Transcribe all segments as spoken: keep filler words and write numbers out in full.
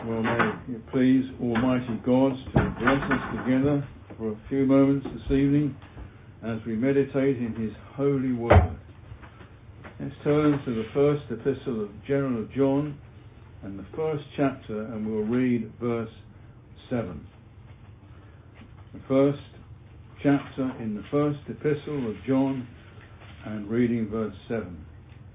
Well, may it please Almighty God to bless us together for a few moments this evening as we meditate in His holy word. Let's turn to the first epistle of General of John and the first chapter, and we'll read verse seven. The first chapter in the first epistle of John and reading verse seven.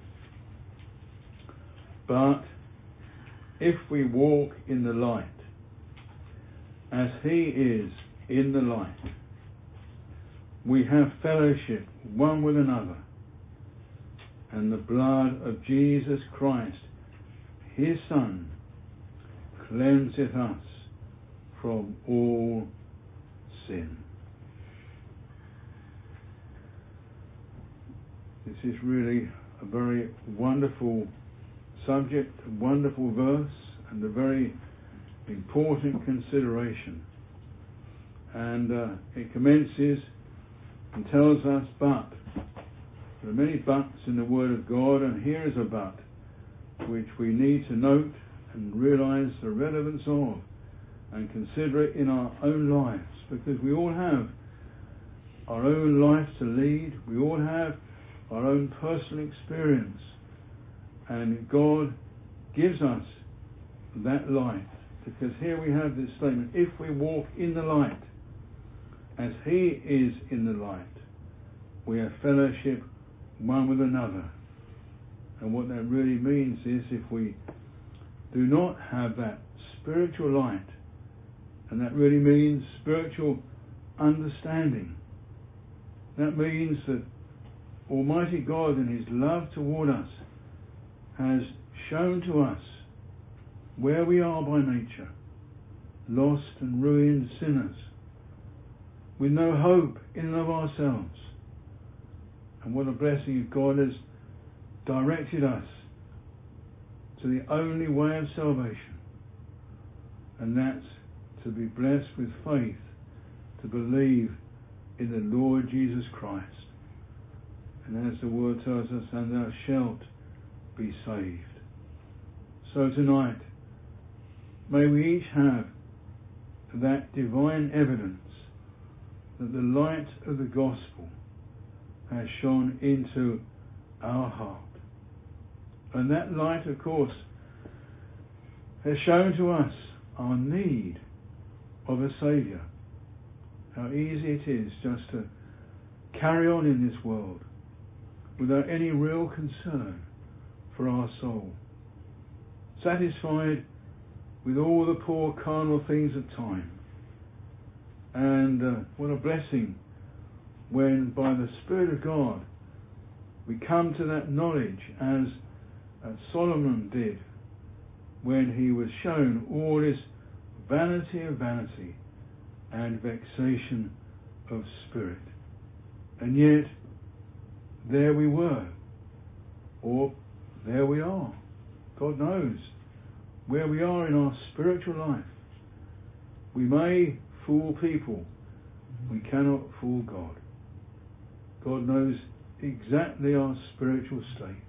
But if we walk in the light, as He is in the light, we have fellowship one with another, and the blood of Jesus Christ, His Son, cleanseth us from all sin. This is really a very wonderful subject, a wonderful verse, and a very important consideration. And uh, it commences and tells us, but. There are many buts in the Word of God, and here is a but, which we need to note and realize the relevance of, and consider it in our own lives, because we all have our own life to lead, we all have our own personal experience, and God gives us that light, because here we have this statement, if we walk in the light, as He is in the light, we have fellowship one with another. And what that really means is, if we do not have that spiritual light, and that really means spiritual understanding, that means that Almighty God in His love toward us has shown to us where we are by nature, lost and ruined sinners, with no hope in and of ourselves. And what a blessing if God has directed us to the only way of salvation, and that's to be blessed with faith, to believe in the Lord Jesus Christ. And as the word tells us, and thou shalt be saved. So tonight, may we each have that divine evidence that the light of the gospel has shone into our heart. And that light, of course, has shown to us our need of a Saviour. How easy it is just to carry on in this world without any real concern for our soul, satisfied with all the poor carnal things of time. And uh, what a blessing when by the Spirit of God we come to that knowledge, as uh, Solomon did when he was shown all this vanity of vanity and vexation of spirit. And yet there we were, or there we are. God knows where we are in our spiritual life. We may fool people, we cannot fool God. God knows exactly our spiritual state,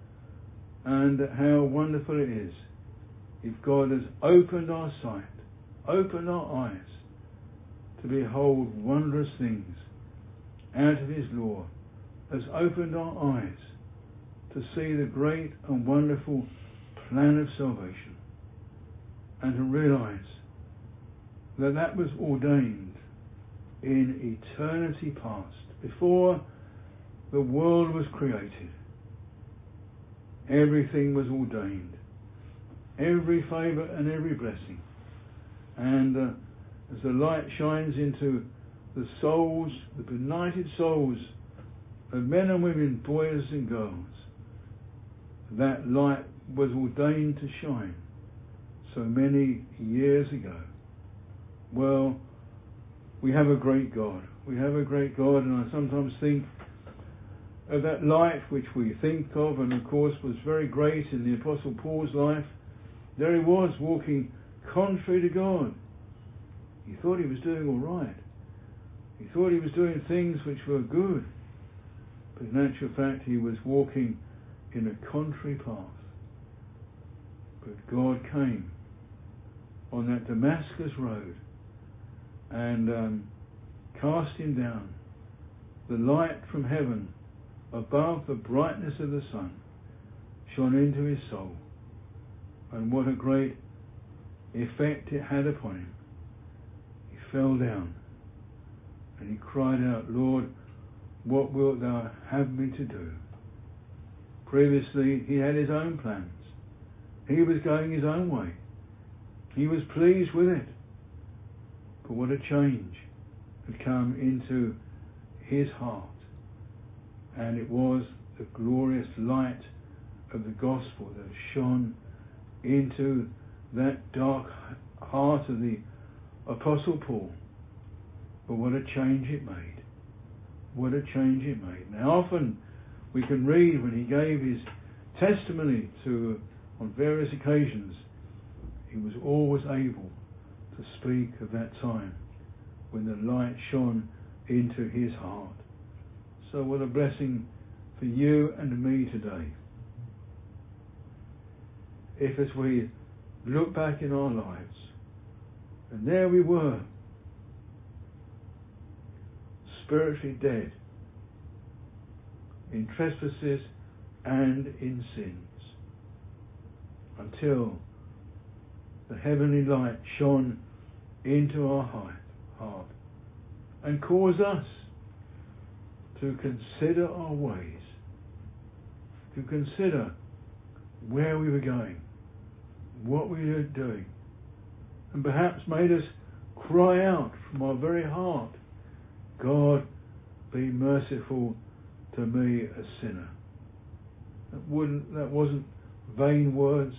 and how wonderful it is if God has opened our sight, opened our eyes to behold wondrous things out of His law, has opened our eyes to see the great and wonderful plan of salvation, and to realize that that was ordained in eternity past, before the world was created. Everything was ordained, every favour and every blessing. And uh, as the light shines into the souls, the benighted souls of men and women, boys and girls, that light was ordained to shine so many years ago. Well, we have a great God. We have a great God, and I sometimes think of that life which we think of, and of course was very great in the Apostle Paul's life. There he was, walking contrary to God. He thought he was doing all right. He thought he was doing things which were good. But in actual fact, he was walking in a contrary path. But God came on that Damascus road and um, cast him down, the light from heaven above the brightness of the sun shone into his soul. And what a great effect it had upon him. He fell down and he cried out, Lord, what wilt thou have me to do? Previously he had his own plans. He was going his own way. He was pleased with it. But what a change had come into his heart. And it was the glorious light of the gospel that shone into that dark heart of the Apostle Paul. But what a change it made. What a change it made. Now often we can read when he gave his testimony to, on various occasions, he was always able to speak of that time when the light shone into his heart. So what a blessing for you and me today. If as we look back in our lives, and there we were, spiritually dead, in trespasses and in sins, until the heavenly light shone into our heart, heart and caused us to consider our ways, to consider where we were going, what we were doing, and perhaps made us cry out from our very heart, God, be merciful to me, a sinner. That wouldn't, that wasn't vain words.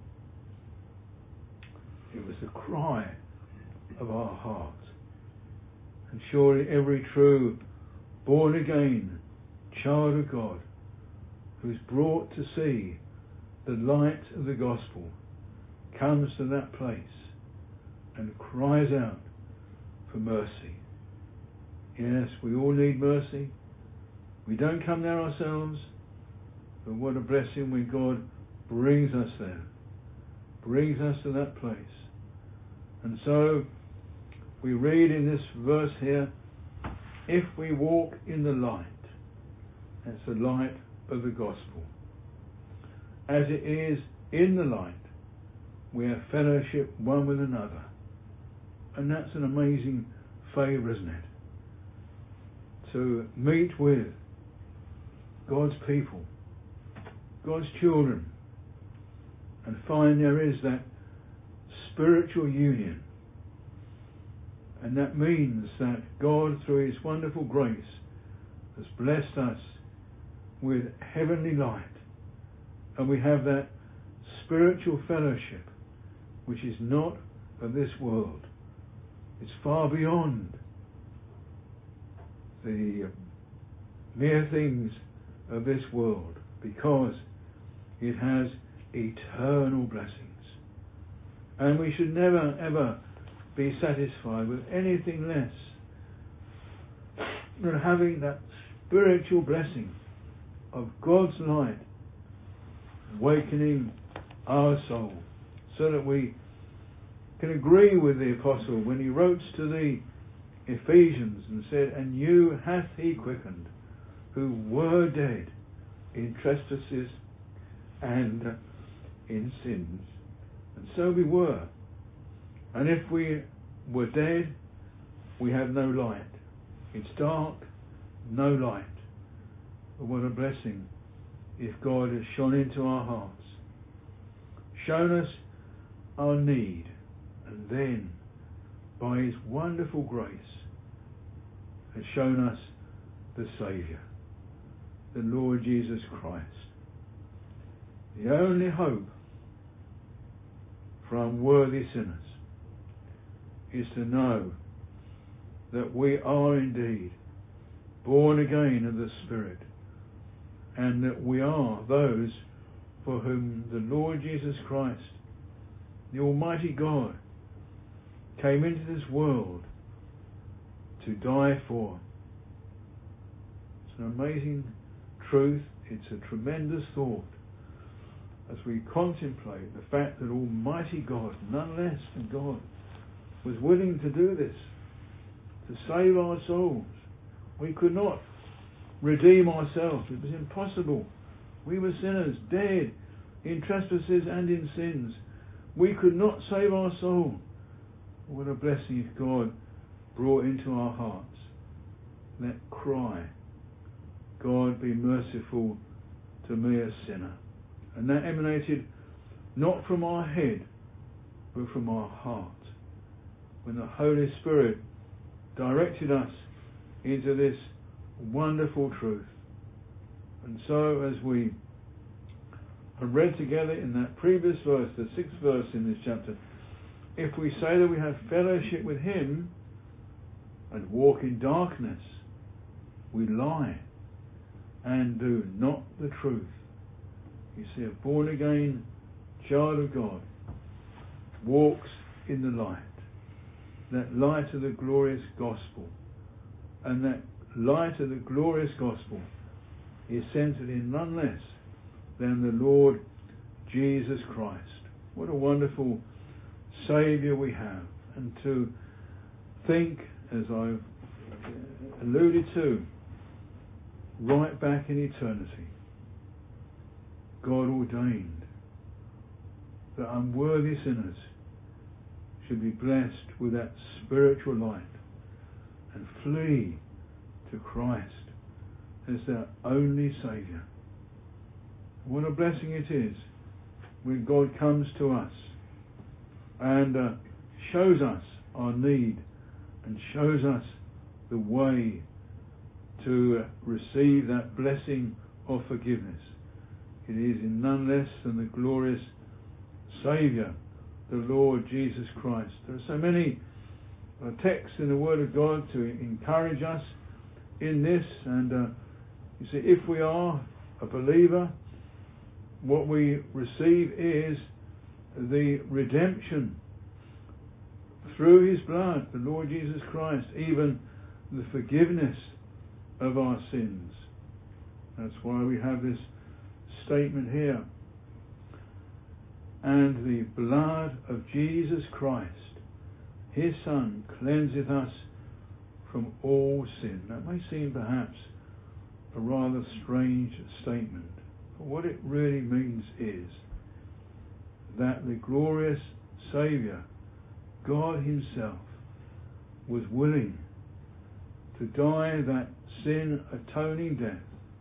It was the cry of our heart. And surely every true born again child of God who's brought to see the light of the gospel comes to that place and cries out for mercy. Yes, we all need mercy. We don't come there ourselves, but what a blessing when God brings us there, brings us to that place. And so we read in this verse here, if we walk in the light, that's the light of the gospel, as it is in the light, we have fellowship one with another. And that's an amazing favour, isn't it? To meet with God's people, God's children, and find there is that spiritual union. And that means that God, through his wonderful grace, has blessed us with heavenly light. And we have that spiritual fellowship, which is not of this world. It's far beyond the mere things of this world, because it has eternal blessings. And we should never ever be satisfied with anything less than having that spiritual blessing of God's light awakening our soul, so that we can agree with the apostle when he wrote to the Ephesians and said, and you hath he quickened, who were dead in trespasses and in sins. And so we were. And if we were dead, we have no light. It's dark, no light. But what a blessing if God has shone into our hearts, shown us our need, and then by his wonderful grace has shown us the Saviour, the Lord Jesus Christ. The only hope for unworthy sinners is to know that we are indeed born again of the Spirit, and that we are those for whom the Lord Jesus Christ, the Almighty God, came into this world to die for. It's an amazing truth. It's a tremendous thought. as we contemplate the fact that Almighty God, none less than God, was willing to do this, to save our souls. We could not redeem ourselves. It was impossible. We were sinners, dead in trespasses and in sins. We could not save our soul. What a blessing if God brought into our hearts that cry, God be merciful to me a sinner. And that emanated not from our head, but from our heart. When the Holy Spirit directed us into this wonderful truth. And so as we have read together in that previous verse, the sixth verse in this chapter, if we say that we have fellowship with Him and walk in darkness, we lie and do not the truth. You see, a born again child of God walks in the light, that light of the glorious gospel. And that light of the glorious gospel is centered in none less than the Lord Jesus Christ. What a wonderful Saviour we have. And to think, as I've alluded to, right back in eternity, God ordained that unworthy sinners should be blessed with that spiritual light and flee to Christ as their only Saviour. What a blessing it is when God comes to us and uh, shows us our need and shows us the way to uh, receive that blessing of forgiveness. It is in none less than the glorious Saviour, the Lord Jesus Christ. There are so many uh, texts in the Word of God to encourage us in this, and uh, you see, if we are a believer, what we receive is the redemption through His blood, the Lord Jesus Christ, even the forgiveness of our sins. That's why we have this statement here. And the blood of Jesus Christ, His Son, cleanseth us from all sin. That may seem perhaps a rather strange statement, but what it really means is that the glorious Saviour, God Himself, was willing to die that sin atoning death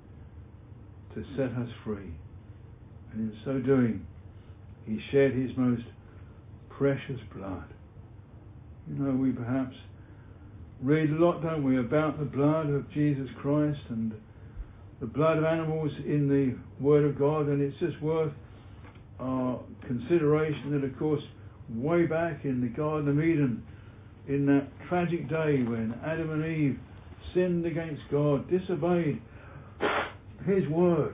to set us free. And in so doing, He shed His most precious blood. You know, we perhaps read a lot, don't we, about the blood of Jesus Christ and the blood of animals in the Word of God, and it's just worth our consideration that, of course, way back in the Garden of Eden, in that tragic day when Adam and Eve sinned against God, disobeyed His word,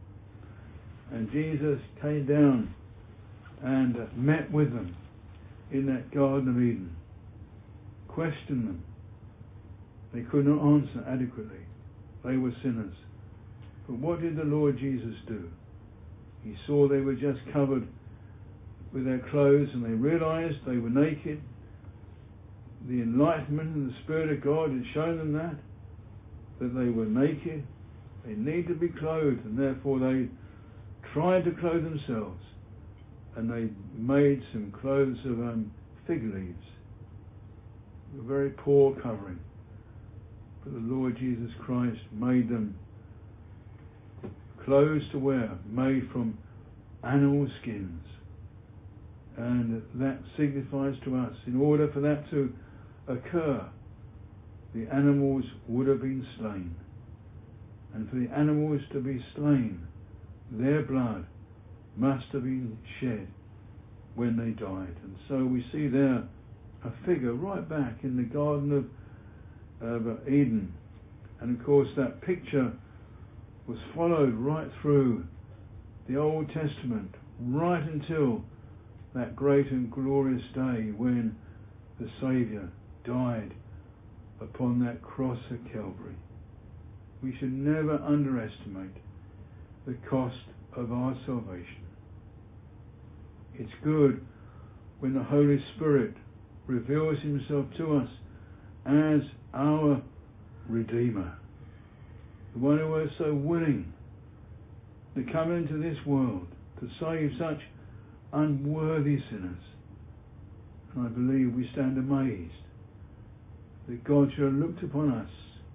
and Jesus came down and uh, met with them in that Garden of Eden, questioned them. They could not answer adequately. They were sinners. But what did the Lord Jesus do? He saw they were just covered with their clothes, and they realized they were naked. The enlightenment and the Spirit of God had shown them that, that they were naked. They need to be clothed, and therefore they tried to clothe themselves, and they made some clothes of um, fig leaves. A very poor covering. But the Lord Jesus Christ made them clothes to wear, made from animal skins. And that signifies to us, in order for that to occur, the animals would have been slain. And for the animals to be slain, their blood must have been shed when they died. And so we see there a figure right back in the Garden of, of Eden. And of course that picture was followed right through the Old Testament, right until that great and glorious day when the Saviour died upon that cross at Calvary. We should never underestimate the cost of our salvation. It's good when the Holy Spirit reveals himself to us as our Redeemer, the one who was so willing to come into this world to save such unworthy sinners. And I believe we stand amazed that God should have looked upon us,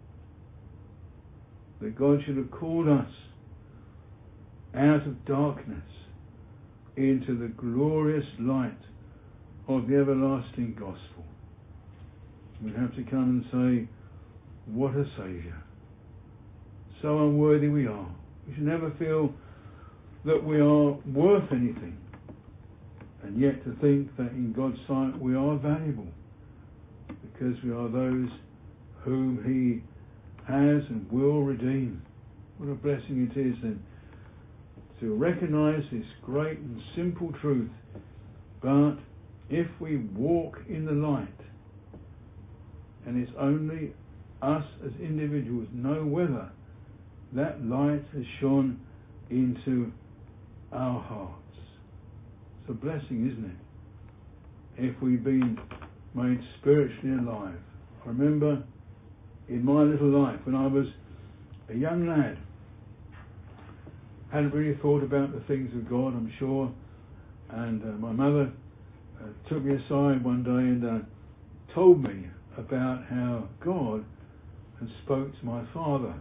that God should have called us out of darkness into the glorious light of the everlasting gospel. We have to come and say, what a Saviour. So unworthy we are. We should never feel that we are worth anything, and yet to think that in God's sight we are valuable, because we are those whom he has and will redeem. What a blessing it is then to recognise this great and simple truth. But if we walk in the light, and it's only us as individuals know whether that light has shone into our hearts. It's a blessing, isn't it? If we've been made spiritually alive. I remember in my little life when I was a young lad, hadn't really thought about the things of God, I'm sure, and uh, my mother uh, took me aside one day and uh, told me about how God had spoke to my father.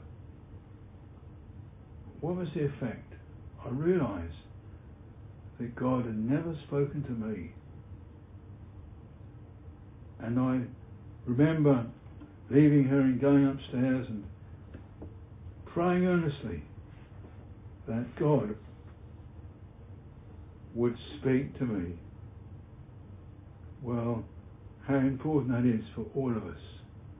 What was the effect? I realised that God had never spoken to me. And I remember leaving her and going upstairs and praying earnestly that God would speak to me. Well, how important that is for all of us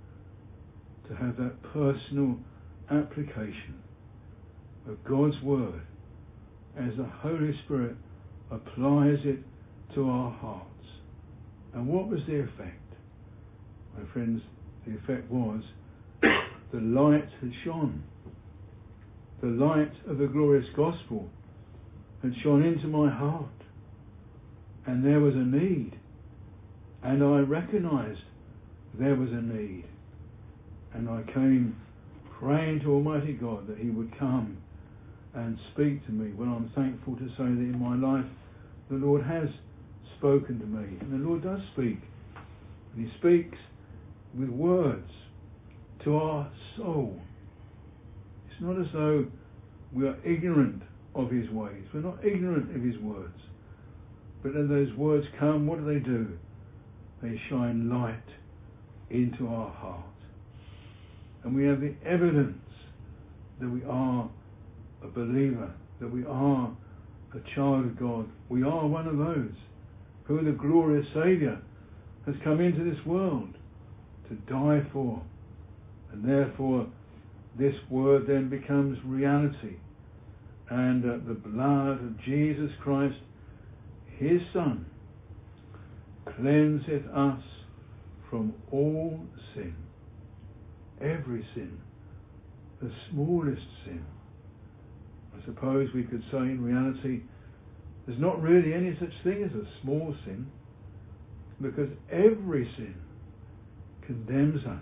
to have that personal application of God's Word as the Holy Spirit applies it to our hearts. And what was the effect? My friends, the effect was the light had shone. The light of the glorious gospel had shone into my heart. And there was a need. And I recognised there was a need. And I came praying to Almighty God that he would come and speak to me. Well, I'm thankful to say that in my life the Lord has spoken to me. And the Lord does speak. And he speaks with words to our soul. It's not as though we are ignorant of his ways. We're not ignorant of his words. But when those words come, what do they do? They shine light into our heart. And we have the evidence that we are a believer, that we are a child of God. We are one of those who the glorious Saviour has come into this world to die for. And therefore this word then becomes reality. And uh, the blood of Jesus Christ, his Son, cleanseth us from all sin. Every sin. The smallest sin. I suppose we could say in reality there's not really any such thing as a small sin, because every sin condemns us,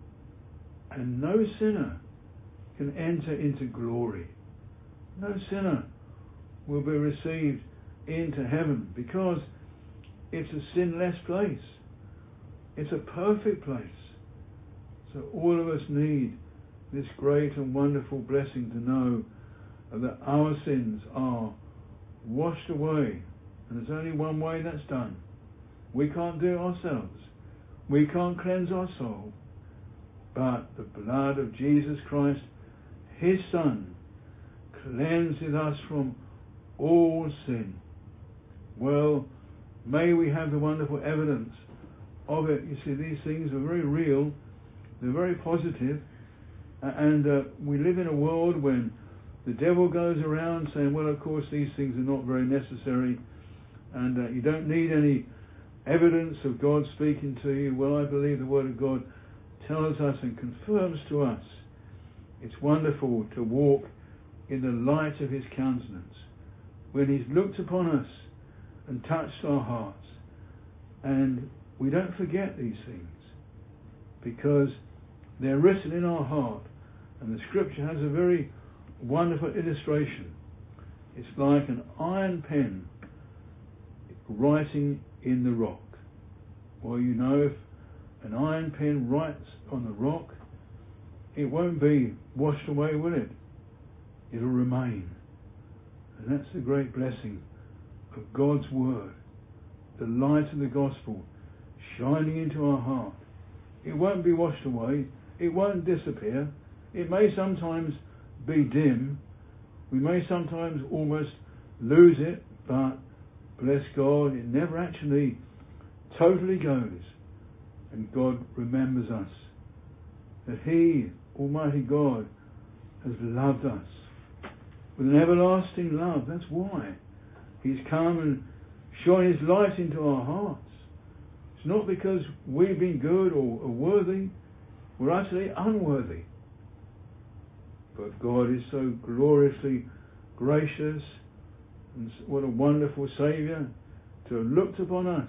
and no sinner can enter into glory. No sinner will be received into heaven, because it's a sinless place. It's a perfect place. So all of us need this great and wonderful blessing to know that our sins are washed away. And there's only one way that's done. We can't do it ourselves. We can't cleanse our soul. But the blood of Jesus Christ, his Son, cleanses us from all sin. Well, may we have the wonderful evidence of it. You see, these things are very real. They're very positive. And uh, we live in a world when the devil goes around saying, well, of course, these things are not very necessary, and uh, you don't need any evidence of God speaking to you. Well, I believe the Word of God tells us and confirms to us it's wonderful to walk in the light of his countenance. When he's looked upon us and touched our hearts. And we don't forget these things because they're written in our heart. And the scripture has a very wonderful illustration. It's like an iron pen writing in the rock. Well, you know, if an iron pen writes on the rock, it won't be washed away, will it? It'll remain. And that's the great blessing of God's word, the light of the gospel shining into our heart. It won't be washed away. It won't disappear. It may sometimes be dim. We may sometimes almost lose it, but bless God, it never actually totally goes. And God remembers us, that He, Almighty God, has loved us with an everlasting love. That's why He's come and shone His light into our hearts. It's not because we've been good or, or worthy. We're utterly unworthy. But God is so gloriously gracious, and what a wonderful Saviour to have looked upon us.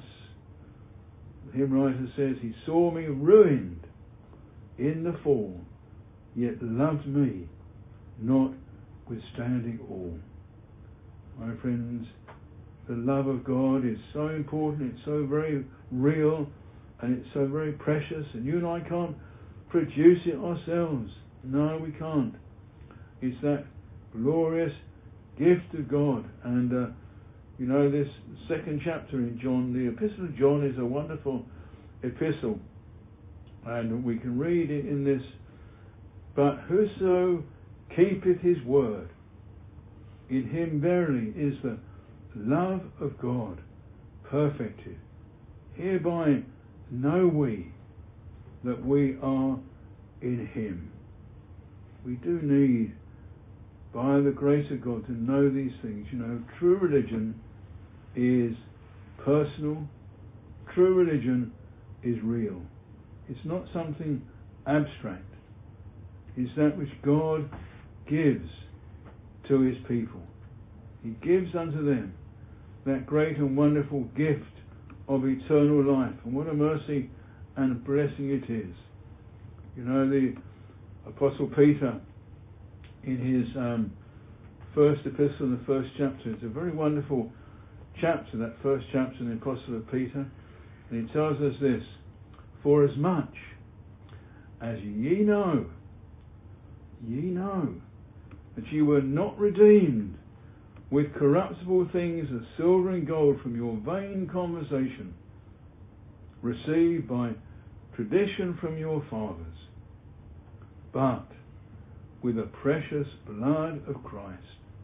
The hymn writer says, He saw me ruined in the fall, yet loved me, notwithstanding all. My friends, the love of God is so important, it's so very real, and it's so very precious, and you and I can't produce it ourselves. No, we can't. It's that glorious gift of God. And uh, you know, this second chapter in John, the Epistle of John, is a wonderful epistle, and we can read it in this: but whoso keepeth his word, in him verily is the love of God perfected. Hereby know we that we are in him. We do need, by the grace of God, to know these things. You know, true religion is personal. True religion is real. It's not something abstract. It's that which God gives to His people. He gives unto them that great and wonderful gift of eternal life. And what a mercy and blessing it is. You know, the Apostle Peter, in his um, first epistle, in the first chapter, it's a very wonderful chapter, that first chapter in the Apostle of Peter, and he tells us this: for as much as ye know, ye know that ye were not redeemed with corruptible things of silver and gold from your vain conversation, received by tradition from your fathers, but with the precious blood of Christ,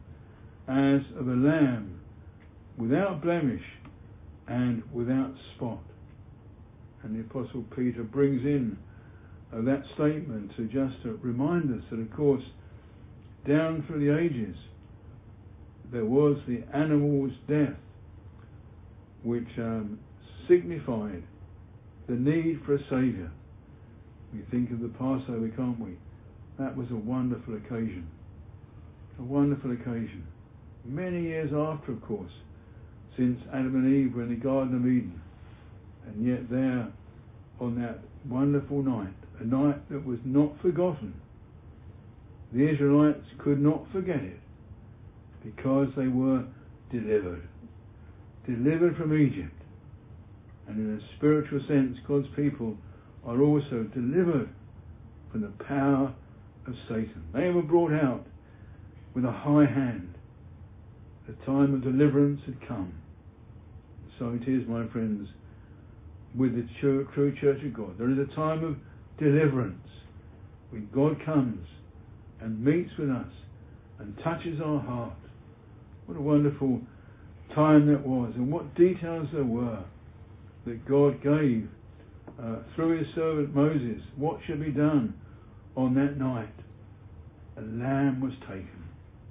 as of a lamb, without blemish and without spot. And the Apostle Peter brings in uh, that statement to just to remind us that, of course, down through the ages, there was the animal's death, which um, signified the need for a Saviour. We think of the Passover, can't we? That was a wonderful occasion. A wonderful occasion. Many years after, of course, since Adam and Eve were in the Garden of Eden. And yet there, on that wonderful night, a night that was not forgotten, the Israelites could not forget it, because they were delivered. Delivered from Egypt. And in a spiritual sense, God's people are also delivered from the power of Satan. They were brought out with a high hand. The time of deliverance had come. So it is, my friends, with the true, true Church of God. There is a time of deliverance when God comes and meets with us and touches our heart. What a wonderful time that was, and what details there were that God gave uh, through His servant Moses. What should be done on that night? A lamb was taken,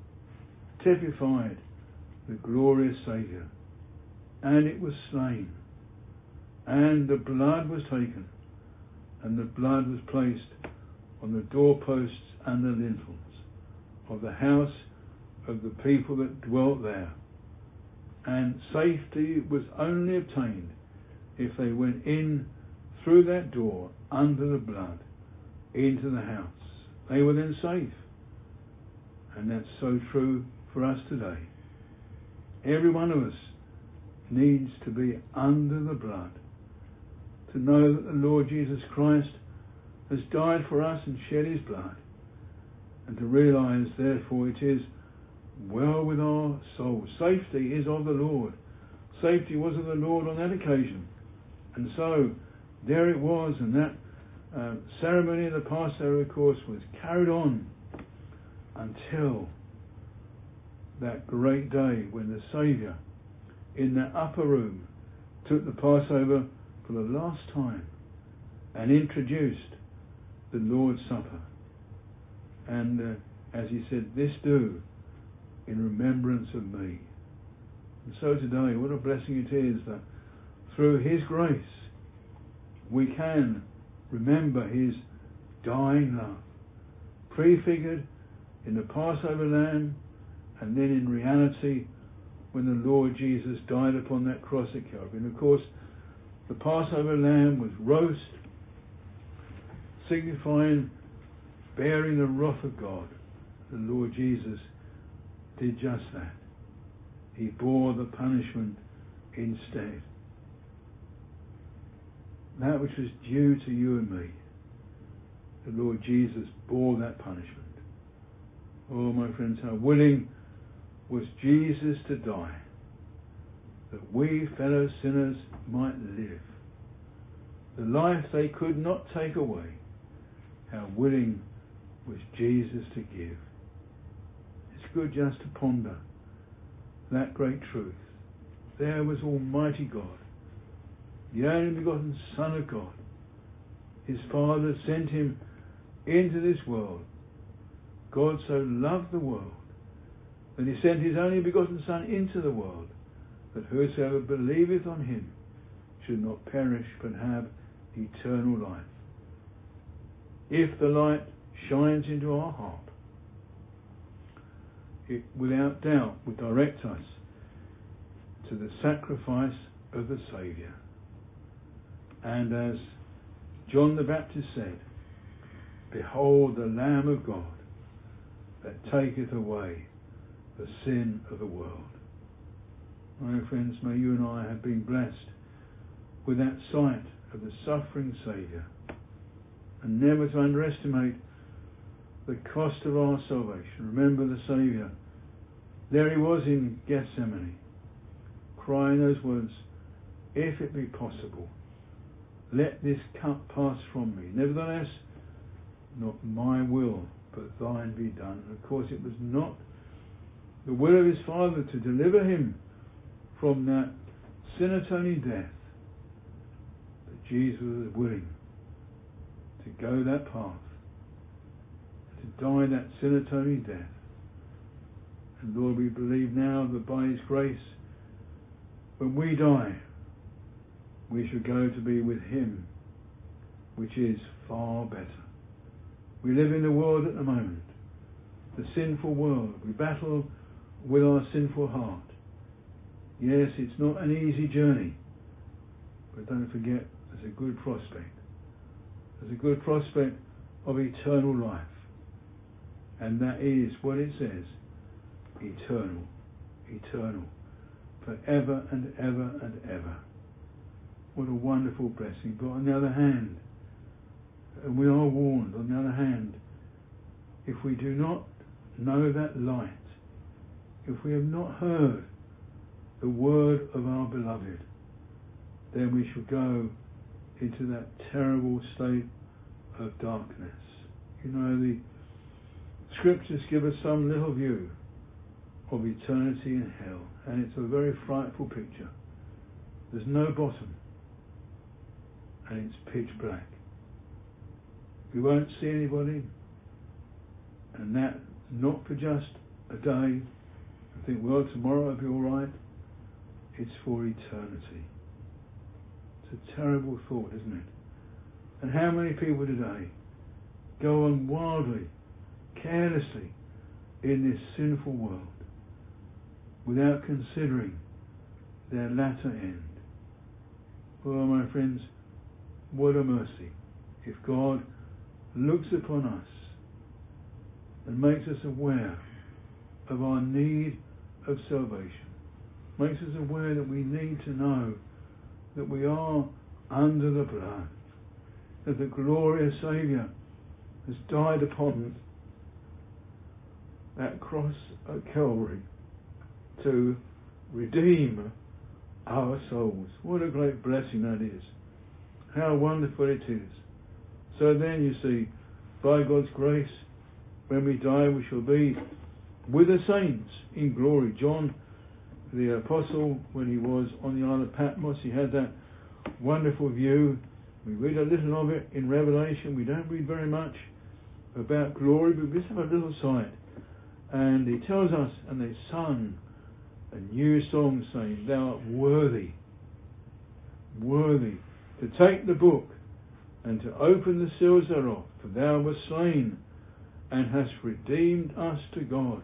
typified the glorious Saviour, and it was slain, and the blood was taken, and the blood was placed on the doorposts and the lintels of the house of the people that dwelt there. and safety was only obtained if they went in through that door under the blood into the house. They were then safe. And that's so true for us today. Every one of us needs to be under the blood, to know that the Lord Jesus Christ has died for us and shed his blood, and to realize therefore it is well with our souls. Safety is of the Lord. Safety was of the Lord on that occasion. And so there it was, and that uh, ceremony of the Passover, of course, was carried on until that great day when the Saviour in that upper room took the Passover for the last time and introduced the Lord's Supper. And uh, as he said, this do in remembrance of me. And so today, what a blessing it is that through his grace we can remember his dying love, prefigured in the Passover lamb, and then in reality when the Lord Jesus died upon that cross at Calvary. And of course, the Passover lamb was roast, signifying bearing the wrath of God. The Lord Jesus did just that. He bore the punishment instead. That which was due to you and me, the Lord Jesus bore that punishment. Oh, my friends, how willing was Jesus to die, that we fellow sinners might live the life they could not take away. How willing was Jesus to give. It's good just to ponder that great truth. There was Almighty God, the only begotten Son of God. His Father sent him into this world. God so loved the world that he sent his only begotten Son into the world, that whosoever believeth on him should not perish but have eternal life. If the light shines into our heart, it without doubt will direct us to the sacrifice of the Saviour. And as John the Baptist said, behold the Lamb of God that taketh away the sin of the world. My friends, may you and I have been blessed with that sight of the suffering Saviour, and never to underestimate the cost of our salvation. Remember the Saviour. There he was in Gethsemane, crying those words, if it be possible, let this cup pass from me. Nevertheless, not my will, but thine be done. And of course, it was not the will of his Father to deliver him from that sin-atoning death. But Jesus was willing to go that path, to die that sin-atoning death. And Lord, we believe now that by his grace, when we die, we shall go to be with him, which is far better. We live in the world at the moment, the sinful world. We battle with our sinful heart. Yes, it's not an easy journey, but don't forget there's a good prospect. There's a good prospect of eternal life. And that is what it says, eternal, eternal, forever and ever and ever. What a wonderful blessing. But on the other hand, and we are warned, on the other hand, if we do not know that light, if we have not heard the word of our beloved, then we shall go into that terrible state of darkness. You know, the scriptures give us some little view of eternity in hell, and it's a very frightful picture. There's no bottom, and it's pitch black. We won't see anybody, and that not for just a day. I think, well, tomorrow I'll be all right. It's for eternity. It's a terrible thought, isn't it? And how many people today go on wildly, carelessly in this sinful world without considering their latter end. Well, my friends, what a mercy if God looks upon us and makes us aware of our need of salvation, makes us aware that we need to know that we are under the blood, that the glorious Saviour has died upon that cross at Calvary to redeem our souls. What a great blessing that is. How wonderful it is. So then, you see, by God's grace, when we die, we shall be with the saints in glory. John, the apostle, when he was on the Isle of Patmos, he had that wonderful view. We read a little of it in Revelation. We don't read very much about glory, but we just have a little sight. And he tells us, and they sung a new song saying, "Thou art worthy, worthy to take the book and to open the seals thereof, for thou wast slain and hast redeemed us to God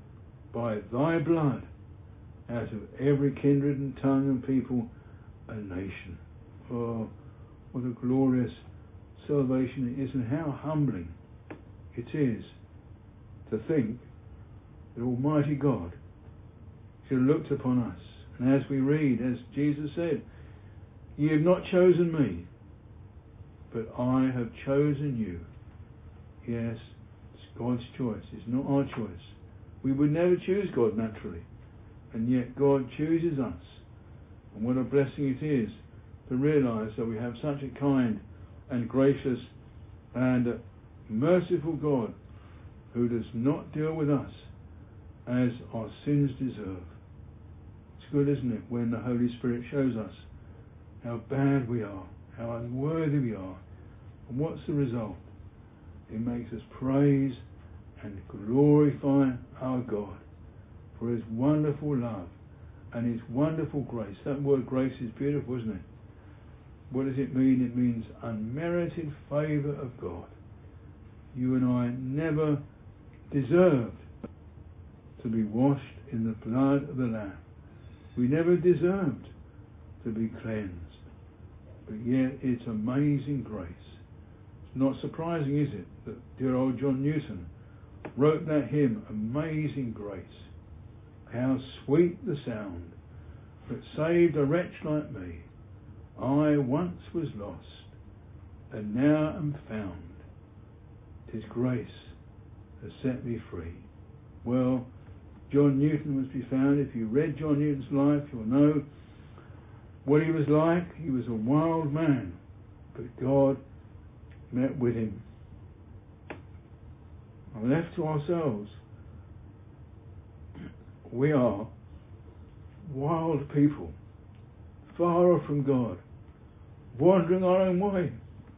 by thy blood out of every kindred and tongue and people and nation." Oh, what a glorious salvation it is, and how humbling it is to think that Almighty God should have looked upon us. And as we read, as Jesus said, "Ye have not chosen me, but I have chosen you." Yes, it's God's choice. It's not our choice. We would never choose God naturally, and yet God chooses us. And what a blessing it is to realise that we have such a kind and gracious and merciful God who does not deal with us as our sins deserve. It's good, isn't it, when the Holy Spirit shows us how bad we are, how unworthy we are. And what's the result? It makes us praise and glorify our God for his wonderful love and his wonderful grace. That word grace is beautiful, isn't it? What does it mean? It means unmerited favour of God. You and I never deserved to be washed in the blood of the Lamb. We never deserved to be cleansed. But yet it's amazing grace. It's not surprising, is it, that dear old John Newton wrote that hymn, "Amazing Grace. How sweet the sound that saved a wretch like me. I once was lost, and now am found. 'Tis grace has set me free." Well, John Newton was to be found. If you read John Newton's life, you'll know what he was like. He was a wild man, but God met with him. And left to ourselves, we are wild people, far off from God, wandering our own way.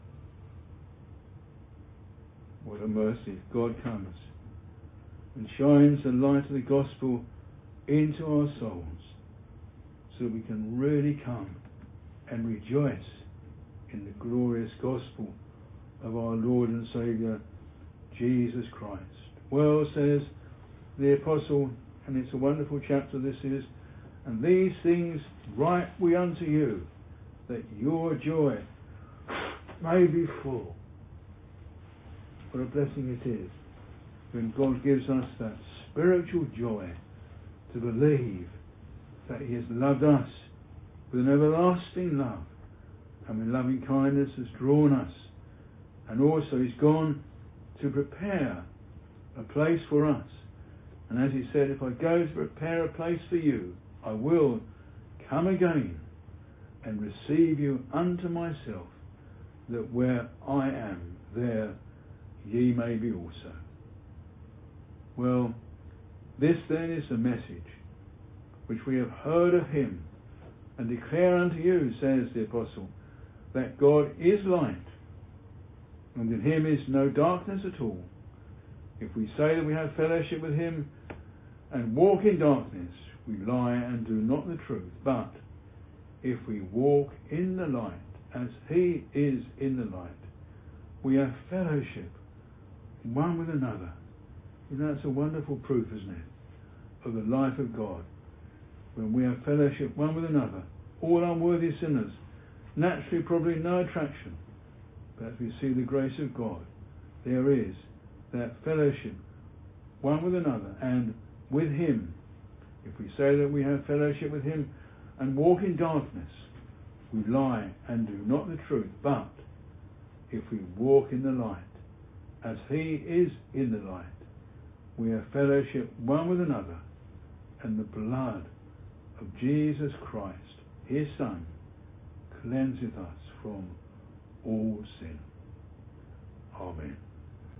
What a mercy. God comes and shines the light of the gospel into our souls so we can really come and rejoice in the glorious gospel of our Lord and Saviour Jesus Christ. Well, says the apostle, and it's a wonderful chapter this is, "And these things write we unto you, that your joy may be full." What a blessing it is when God gives us that spiritual joy to believe that he has loved us with an everlasting love, and with loving kindness has drawn us, and also he's gone to prepare a place for us. And as he said, "If I go to prepare a place for you, I will come again and receive you unto myself, that where I am, there ye may be also." Well, this then is the message which we have heard of him, and declare unto you, says the apostle, that God is light, and in him is no darkness at all. If we say that we have fellowship with him and walk in darkness, we lie and do not the truth. But if we walk in the light, as he is in the light, we have fellowship one with another. And that's a wonderful proof, isn't it, of the life of God. when we have fellowship one with another, all unworthy sinners, naturally probably no attraction, but as we see the grace of God, there is that fellowship one with another and with Him. If we say that we have fellowship with Him and walk in darkness, we lie and do not the truth. But if we walk in the light, as He is in the light, we have fellowship one with another, and the blood of Jesus Christ, His Son, cleanseth us from all sin. Amen.